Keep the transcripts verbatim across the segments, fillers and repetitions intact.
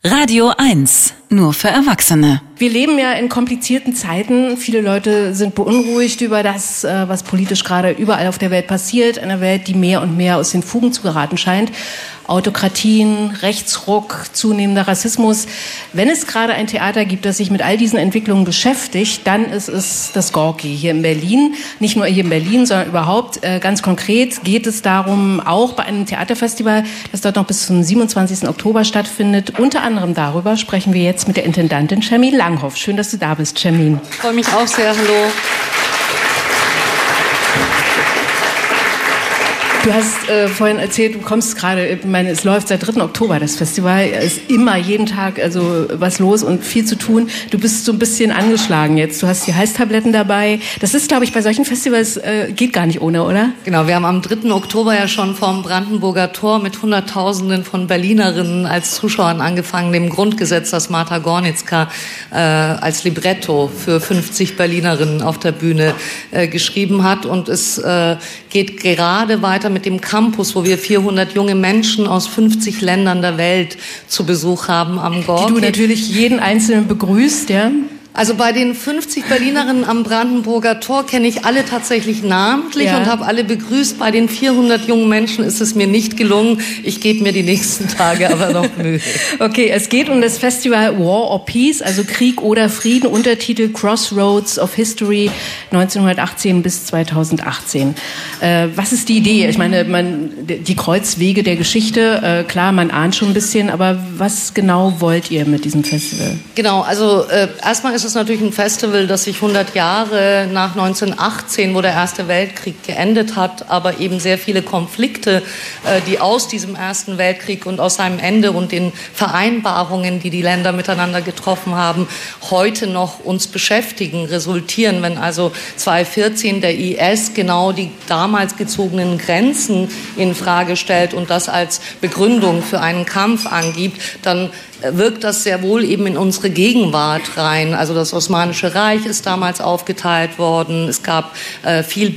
Radio eins, nur für Erwachsene. Wir leben ja in komplizierten Zeiten. Viele Leute sind beunruhigt über das, was politisch gerade überall auf der Welt passiert. Eine Welt, die mehr und mehr aus den Fugen zu geraten scheint. Autokratien, Rechtsruck, zunehmender Rassismus. Wenn es gerade ein Theater gibt, das sich mit all diesen Entwicklungen beschäftigt, dann ist es das Gorki hier in Berlin. Nicht nur hier in Berlin, sondern überhaupt. Ganz konkret geht es darum, auch bei einem Theaterfestival, das dort noch bis zum siebenundzwanzigsten Oktober stattfindet. Unter anderem darüber sprechen wir jetzt mit der Intendantin Shermin Langhoff. Schön, dass du da bist, Shermin. Ich freue mich auch sehr. Hallo. Du hast äh, vorhin erzählt, du kommst gerade, ich meine, es läuft seit dritten Oktober, das Festival. Es ist immer, jeden Tag also was los und viel zu tun. Du bist so ein bisschen angeschlagen jetzt. Du hast die Halstabletten dabei. Das ist, glaube ich, bei solchen Festivals äh, geht gar nicht ohne, oder? Genau, wir haben am dritten Oktober ja schon vorm Brandenburger Tor mit Hunderttausenden von Berlinerinnen als Zuschauern angefangen, dem Grundgesetz, das Marta Gornitzka äh, als Libretto für fünfzig Berlinerinnen auf der Bühne äh, geschrieben hat. Und es äh, geht gerade weiter mit dem Campus, wo wir vierhundert junge Menschen aus fünfzig Ländern der Welt zu Besuch haben am Gorki. Die du natürlich jeden Einzelnen begrüßt, ja? Also bei den fünfzig Berlinerinnen am Brandenburger Tor kenne ich alle tatsächlich namentlich ja. und habe alle begrüßt. Bei den vierhundert jungen Menschen ist es mir nicht gelungen. Ich gebe mir die nächsten Tage aber noch Mühe. Okay, es geht um das Festival War or Peace, also Krieg oder Frieden, Untertitel Crossroads of History neunzehnhundertachtzehn bis zweitausendachtzehn. Äh, was ist die Idee? Ich meine, man, die Kreuzwege der Geschichte, äh, klar, man ahnt schon ein bisschen, aber was genau wollt ihr mit diesem Festival? Genau, also äh, erstmal ist es ist natürlich ein Festival, das sich hundert Jahre nach neunzehnhundertachtzehn, wo der Erste Weltkrieg geendet hat, aber eben sehr viele Konflikte, die aus diesem Ersten Weltkrieg und aus seinem Ende und den Vereinbarungen, die die Länder miteinander getroffen haben, heute noch uns beschäftigen, resultieren. Wenn also zweitausendvierzehn der I S genau die damals gezogenen Grenzen in Frage stellt und das als Begründung für einen Kampf angibt, dann wirkt das sehr wohl eben in unsere Gegenwart rein. Also das Osmanische Reich ist damals aufgeteilt worden. Es gab äh, viel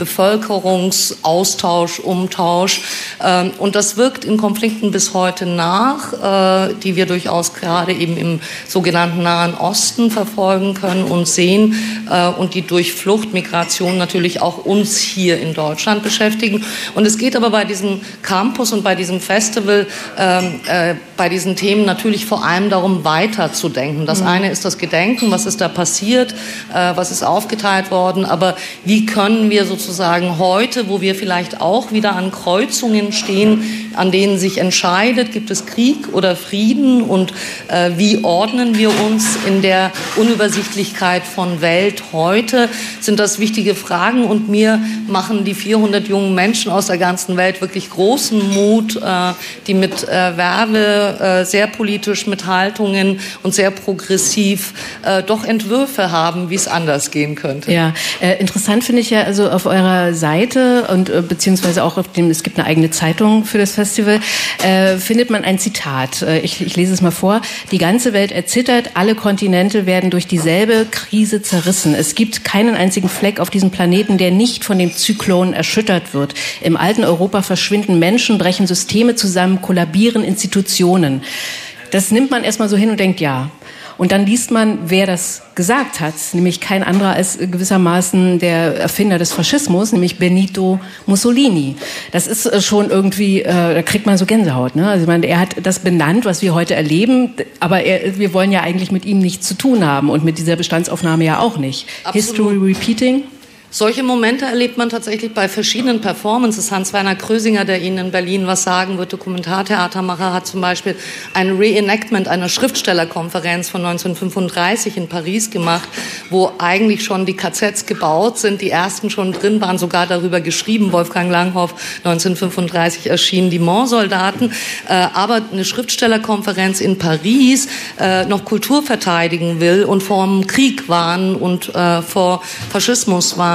Bevölkerungsaustausch, Umtausch. Ähm, und das wirkt in Konflikten bis heute nach, äh, die wir durchaus gerade eben im sogenannten Nahen Osten verfolgen können und sehen äh, und die durch Flucht, Migration natürlich auch uns hier in Deutschland beschäftigen. Und es geht aber bei diesem Campus und bei diesem Festival, äh, äh, bei diesen Themen natürlich vor allem darum, weiterzudenken. Das eine ist das Gedenken, was ist da passiert, äh, was ist aufgeteilt worden, aber wie können wir sozusagen heute, wo wir vielleicht auch wieder an Kreuzungen stehen, an denen sich entscheidet, gibt es Krieg oder Frieden und äh, wie ordnen wir uns in der Unübersichtlichkeit von Welt heute, sind das wichtige Fragen und mir machen die vierhundert jungen Menschen aus der ganzen Welt wirklich großen Mut, äh, die mit äh, Werbe äh, sehr politisch mit Haltungen und sehr progressiv äh, doch Entwürfe haben, wie es anders gehen könnte. Ja, äh, interessant finde ich ja, also auf eurer Seite und äh, beziehungsweise auch auf dem, es gibt eine eigene Zeitung für das Festival, äh, findet man ein Zitat. Äh, ich, ich lese es mal vor. Die ganze Welt erzittert, alle Kontinente werden durch dieselbe Krise zerrissen. Es gibt keinen einzigen Fleck auf diesem Planeten, der nicht von dem Zyklon erschüttert wird. Im alten Europa verschwinden Menschen, brechen Systeme zusammen, kollabieren Institutionen. Das nimmt man erstmal so hin und denkt, ja. Und dann liest man, wer das gesagt hat, nämlich kein anderer als gewissermaßen der Erfinder des Faschismus, nämlich Benito Mussolini. Das ist schon irgendwie, äh, da kriegt man so Gänsehaut, ne? Also ich meine, er hat das benannt, was wir heute erleben, aber er, wir wollen ja eigentlich mit ihm nichts zu tun haben und mit dieser Bestandsaufnahme ja auch nicht. Absolut. History repeating. Solche Momente erlebt man tatsächlich bei verschiedenen Performances. Hans-Werner Krösinger, der Ihnen in Berlin was sagen wird, Dokumentartheatermacher, hat zum Beispiel ein Reenactment einer Schriftstellerkonferenz von neunzehnhundertfünfunddreißig in Paris gemacht, wo eigentlich schon die K Zs gebaut sind, die ersten schon drin waren, sogar darüber geschrieben. Wolfgang Langhoff, neunzehnhundertfünfunddreißig erschienen die Mont-Soldaten. Aber eine Schriftstellerkonferenz in Paris noch Kultur verteidigen will und vor dem Krieg warnen und vor Faschismus warnen.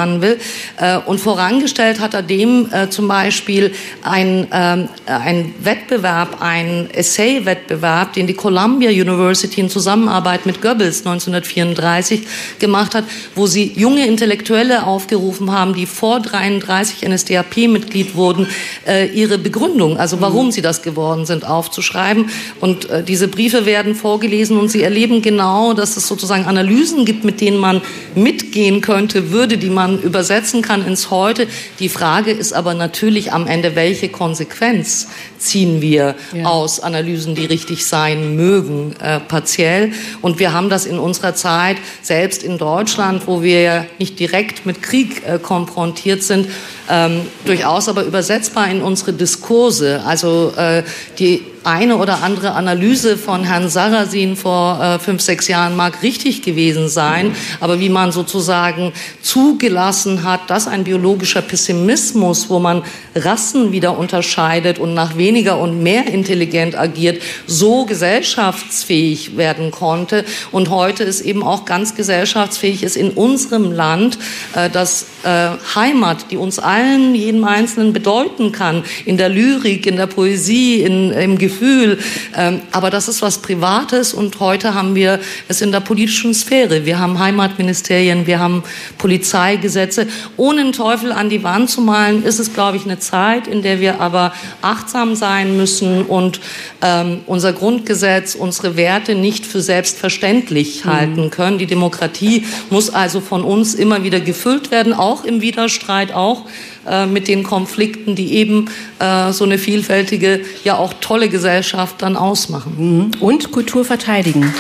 planen will. Äh, und vorangestellt hat er dem äh, zum Beispiel ein, ähm, ein Wettbewerb, ein Essay-Wettbewerb, den die Columbia University in Zusammenarbeit mit Goebbels neunzehnhundertvierunddreißig gemacht hat, wo sie junge Intellektuelle aufgerufen haben, die vor dreiunddreißig N S D A P-Mitglied wurden, äh, ihre Begründung, also warum mhm. sie das geworden sind, aufzuschreiben. Und äh, diese Briefe werden vorgelesen und sie erleben genau, dass es sozusagen Analysen gibt, mit denen man mitgehen könnte, würde, die man übersetzen kann ins Heute. Die Frage ist aber natürlich am Ende, welche Konsequenz ziehen wir ja. aus Analysen, die richtig sein mögen, äh, partiell. Und wir haben das in unserer Zeit, selbst in Deutschland, wo wir ja nicht direkt mit Krieg äh, konfrontiert sind, ähm, durchaus aber übersetzbar in unsere Diskurse. Also äh, die eine oder andere Analyse von Herrn Sarrazin vor äh, fünf, sechs Jahren mag richtig gewesen sein, aber wie man sozusagen zugelassen hat, dass ein biologischer Pessimismus, wo man Rassen wieder unterscheidet und nach weniger und mehr intelligent agiert, so gesellschaftsfähig werden konnte und heute ist eben auch ganz gesellschaftsfähig ist in unserem Land, äh, dass äh, Heimat, die uns allen, jedem Einzelnen bedeuten kann, in der Lyrik, in der Poesie, in, im Gefühl, Gefühl, ähm, aber das ist was Privates und heute haben wir es in der politischen Sphäre. Wir haben Heimatministerien, wir haben Polizeigesetze. Ohne einen Teufel an die Wand zu malen, ist es, glaube ich, eine Zeit, in der wir aber achtsam sein müssen und ähm, unser Grundgesetz, unsere Werte nicht für selbstverständlich mhm. halten können. Die Demokratie muss also von uns immer wieder gefüllt werden, auch im Widerstreit, auch mit den Konflikten, die eben äh, so eine vielfältige, ja auch tolle Gesellschaft dann ausmachen. Und Kultur verteidigen.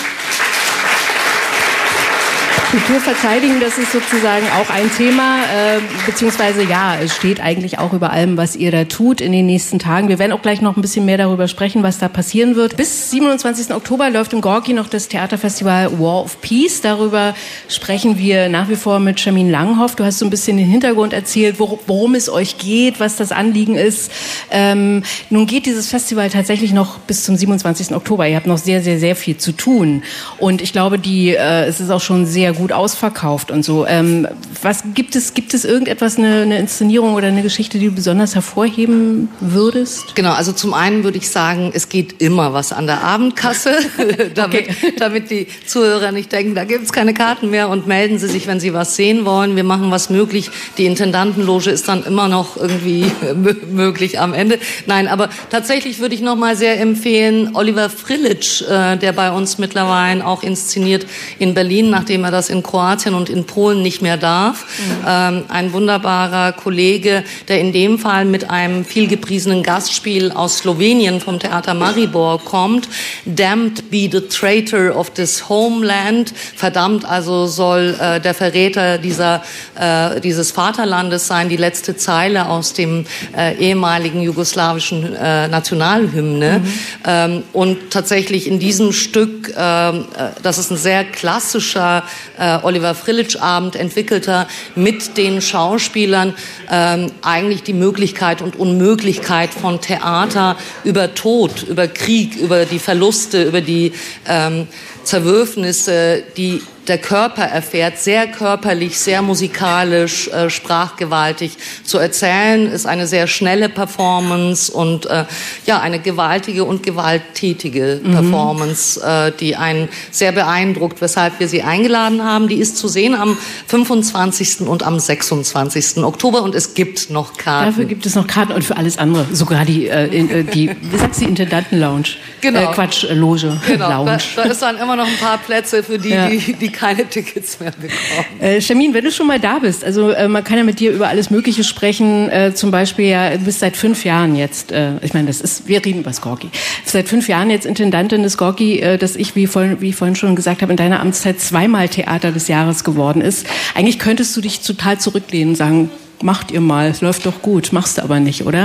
Kultur verteidigen, das ist sozusagen auch ein Thema, äh, beziehungsweise ja, es steht eigentlich auch über allem, was ihr da tut in den nächsten Tagen. Wir werden auch gleich noch ein bisschen mehr darüber sprechen, was da passieren wird. Bis siebenundzwanzigsten Oktober läuft im Gorki noch das Theaterfestival War of Peace. Darüber sprechen wir nach wie vor mit Shermine Langenhoff. Du hast so ein bisschen den Hintergrund erzählt, worum es euch geht, was das Anliegen ist. Ähm, nun geht dieses Festival tatsächlich noch bis zum siebenundzwanzigsten Oktober. Ihr habt noch sehr, sehr, sehr viel zu tun. Und ich glaube, die, äh, es ist auch schon sehr gut gut ausverkauft und so. Ähm, was gibt es, gibt es irgendetwas, eine, eine Inszenierung oder eine Geschichte, die du besonders hervorheben würdest? Genau, also zum einen würde ich sagen, es geht immer was an der Abendkasse, damit, okay. damit die Zuhörer nicht denken, da gibt es keine Karten mehr und melden Sie sich, wenn Sie was sehen wollen. Wir machen was möglich. Die Intendantenloge ist dann immer noch irgendwie möglich am Ende. Nein, aber tatsächlich würde ich noch mal sehr empfehlen, Oliver Frljić, äh, der bei uns mittlerweile auch inszeniert in Berlin, nachdem er das in Kroatien und in Polen nicht mehr darf. Mhm. Ähm, ein wunderbarer Kollege, der in dem Fall mit einem vielgepriesenen Gastspiel aus Slowenien vom Theater Maribor kommt. Damned be the traitor of this homeland. Verdammt also soll äh, der Verräter dieser, äh, dieses Vaterlandes sein. Die letzte Zeile aus dem äh, ehemaligen jugoslawischen äh, Nationalhymne. Mhm. Ähm, und tatsächlich in diesem Stück, äh, das ist ein sehr klassischer Äh, Oliver Frljić-Abend entwickelter mit den Schauspielern ähm, eigentlich die Möglichkeit und Unmöglichkeit von Theater über Tod, über Krieg, über die Verluste, über die ähm, Zerwürfnisse, die der Körper erfährt, sehr körperlich, sehr musikalisch, äh, sprachgewaltig zu erzählen, ist eine sehr schnelle Performance und äh, ja eine gewaltige und gewalttätige mhm. Performance, äh, die einen sehr beeindruckt, weshalb wir sie eingeladen haben. Die ist zu sehen am fünfundzwanzigsten und am sechsundzwanzigsten Oktober und es gibt noch Karten. Dafür gibt es noch Karten und für alles andere, sogar die, äh, die wie sagst du, Intendanten-Lounge? Genau. Äh, Quatsch, äh, Loge. Genau, Lounge. Da, da ist dann immer noch ein paar Plätze für die, ja. die, die keine Tickets mehr bekommen. Äh, Shermine, wenn du schon mal da bist, also äh, man kann ja mit dir über alles Mögliche sprechen, äh, zum Beispiel ja, du bist seit fünf Jahren jetzt, äh, ich meine, das ist, wir reden über das Gorki, seit fünf Jahren jetzt Intendantin des Gorki, äh, das ich, wie, vorhin, wie ich vorhin schon gesagt habe, in deiner Amtszeit zweimal Theater des Jahres geworden ist. Eigentlich könntest du dich total zurücklehnen und sagen, macht ihr mal, es läuft doch gut, machst du aber nicht, oder?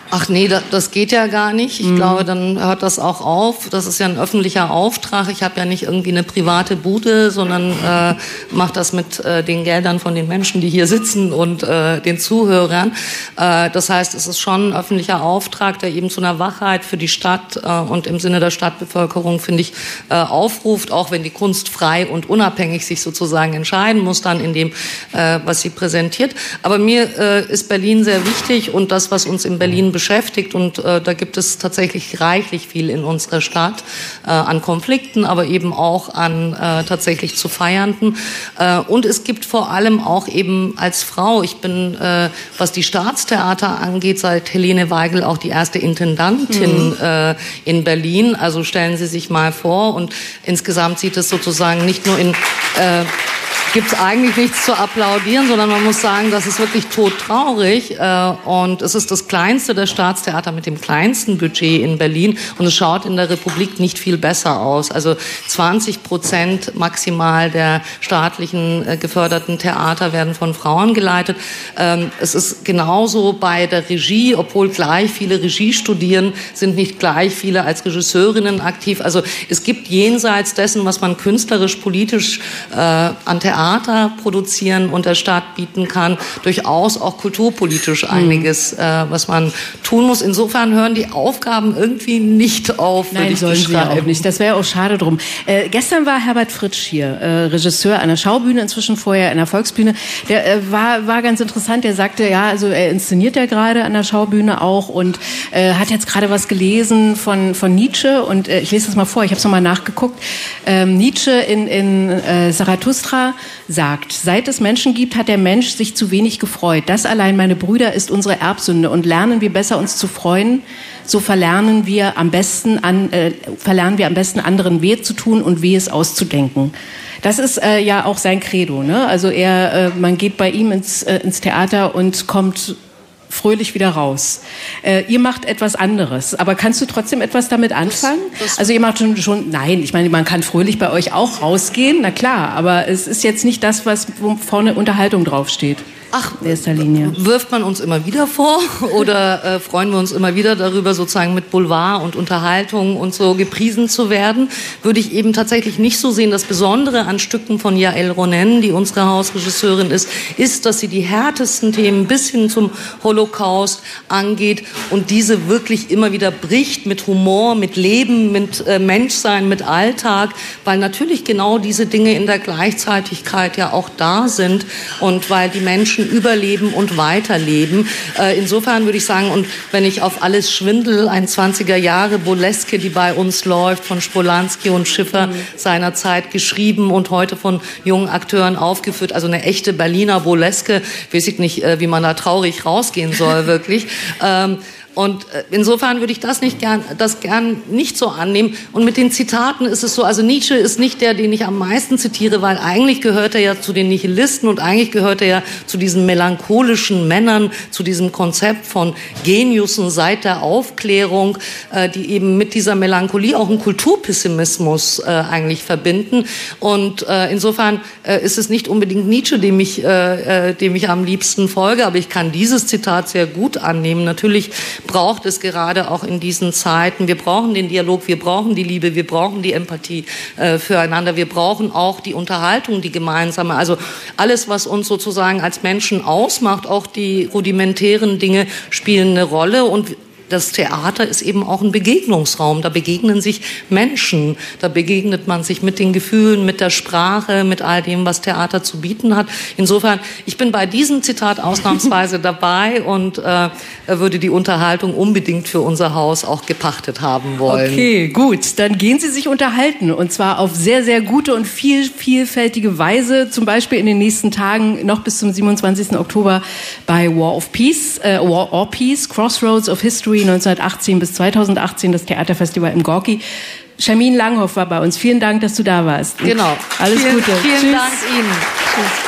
Ach nee, das, das geht ja gar nicht. Ich mhm. glaube, dann hört das auch auf. Das ist ja ein öffentlicher Auftrag. Ich habe ja nicht irgendwie eine private Bude, sondern äh, mache das mit äh, den Geldern von den Menschen, die hier sitzen und äh, den Zuhörern. Äh, das heißt, es ist schon ein öffentlicher Auftrag, der eben zu einer Wachheit für die Stadt äh, und im Sinne der Stadtbevölkerung, finde ich, äh, aufruft, auch wenn die Kunst frei und unabhängig sich sozusagen entscheiden muss, dann in dem, äh, was sie präsentiert. Aber mir äh, ist Berlin sehr wichtig und das, was uns in Berlin beschäftigt, und äh, da gibt es tatsächlich reichlich viel in unserer Stadt äh, an Konflikten, aber eben auch an äh, tatsächlich zu Feiernden. Äh, und es gibt vor allem auch eben als Frau, ich bin, äh, was die Staatstheater angeht, seit Helene Weigel auch die erste Intendantin mhm. äh, in Berlin. Also stellen Sie sich mal vor, und insgesamt sieht es sozusagen nicht nur in äh, gibt es eigentlich nichts zu applaudieren, sondern man muss sagen, das ist wirklich todtraurig. Äh, und es ist das kleinste der Staatstheater mit dem kleinsten Budget in Berlin. Und es schaut in der Republik nicht viel besser aus. Also zwanzig Prozent maximal der staatlichen äh, geförderten Theater werden von Frauen geleitet. Ähm, es ist genauso bei der Regie, obwohl gleich viele Regie studieren, sind nicht gleich viele als Regisseurinnen aktiv. Also es gibt jenseits dessen, was man künstlerisch, politisch äh, an Theater produzieren und der Stadt bieten kann, durchaus auch kulturpolitisch einiges, äh, was man tun muss. Insofern hören die Aufgaben irgendwie nicht auf. Nein, sollen sie ja auch nicht. Das wäre auch schade drum. Äh, gestern war Herbert Fritsch hier, äh, Regisseur einer Schaubühne, inzwischen vorher einer Volksbühne. Der äh, war, war ganz interessant. Der sagte, ja, also er inszeniert ja gerade an der Schaubühne auch und äh, hat jetzt gerade was gelesen von, von Nietzsche. Und äh, ich lese das mal vor, ich habe es nochmal nachgeguckt. Ähm, Nietzsche in, in äh, Zarathustra sagt, seit es Menschen gibt, hat der Mensch sich zu wenig gefreut. Das allein, meine Brüder, ist unsere Erbsünde. Und lernen wir besser, uns zu freuen, so verlernen wir am besten, an, äh, verlernen wir am besten anderen weh zu tun und weh es auszudenken. Das ist äh, ja auch sein Credo, ne? Also er, äh, man geht bei ihm ins, äh, ins Theater und kommt fröhlich wieder raus. Äh, ihr macht etwas anderes, aber kannst du trotzdem etwas damit anfangen? Das, das also ihr macht schon, schon, nein, ich meine, man kann fröhlich bei euch auch rausgehen, na klar, aber es ist jetzt nicht das, was wo vorne Unterhaltung draufsteht. Ach, in erster Linie. Wirft man uns immer wieder vor oder äh, freuen wir uns immer wieder darüber, sozusagen mit Boulevard und Unterhaltung und so gepriesen zu werden? Würde ich eben tatsächlich nicht so sehen. Das Besondere an Stücken von Yael Ronen, die unsere Hausregisseurin ist, ist, dass sie die härtesten Themen bis hin zum Holocaust angeht und diese wirklich immer wieder bricht mit Humor, mit Leben, mit äh, Menschsein, mit Alltag, weil natürlich genau diese Dinge in der Gleichzeitigkeit ja auch da sind und weil die Menschen überleben und weiterleben. Äh, insofern würde ich sagen, und wenn ich auf Alles Schwindel, ein zwanziger Jahre Burleske, die bei uns läuft, von Spolanski und Schiffer mhm. seinerzeit geschrieben und heute von jungen Akteuren aufgeführt, also eine echte Berliner Burleske, weiß ich nicht, äh, wie man da traurig rausgehen soll, wirklich. Ähm, Und insofern würde ich das nicht gern, das gern nicht so annehmen. Und mit den Zitaten ist es so, also Nietzsche ist nicht der, den ich am meisten zitiere, weil eigentlich gehört er ja zu den Nihilisten und eigentlich gehört er ja zu diesen melancholischen Männern, zu diesem Konzept von Geniussen seit der Aufklärung, äh, die eben mit dieser Melancholie auch einen Kulturpessimismus äh, eigentlich verbinden. Und äh, insofern äh, ist es nicht unbedingt Nietzsche, dem ich, äh, dem ich am liebsten folge, aber ich kann dieses Zitat sehr gut annehmen. Natürlich braucht es gerade auch in diesen Zeiten. Wir brauchen den Dialog, wir brauchen die Liebe, wir brauchen die Empathie äh, füreinander. Wir brauchen auch die Unterhaltung, die gemeinsame. Also alles, was uns sozusagen als Menschen ausmacht, auch die rudimentären Dinge spielen eine Rolle. Und das Theater ist eben auch ein Begegnungsraum. Da begegnen sich Menschen. Da begegnet man sich mit den Gefühlen, mit der Sprache, mit all dem, was Theater zu bieten hat. Insofern, ich bin bei diesem Zitat ausnahmsweise dabei und äh, würde die Unterhaltung unbedingt für unser Haus auch gepachtet haben wollen. Okay, gut. Dann gehen Sie sich unterhalten. Und zwar auf sehr, sehr gute und viel, vielfältige Weise. Zum Beispiel in den nächsten Tagen, noch bis zum siebenundzwanzigsten Oktober bei War of Peace, äh, War or Peace, Crossroads of History neunzehnhundertachtzehn bis zweitausendachtzehn, das Theaterfestival im Gorki. Schermin Langhoff war bei uns. Vielen Dank, dass du da warst. Genau. Alles vielen, Gute. Vielen Tschüss. Dank Ihnen. Tschüss.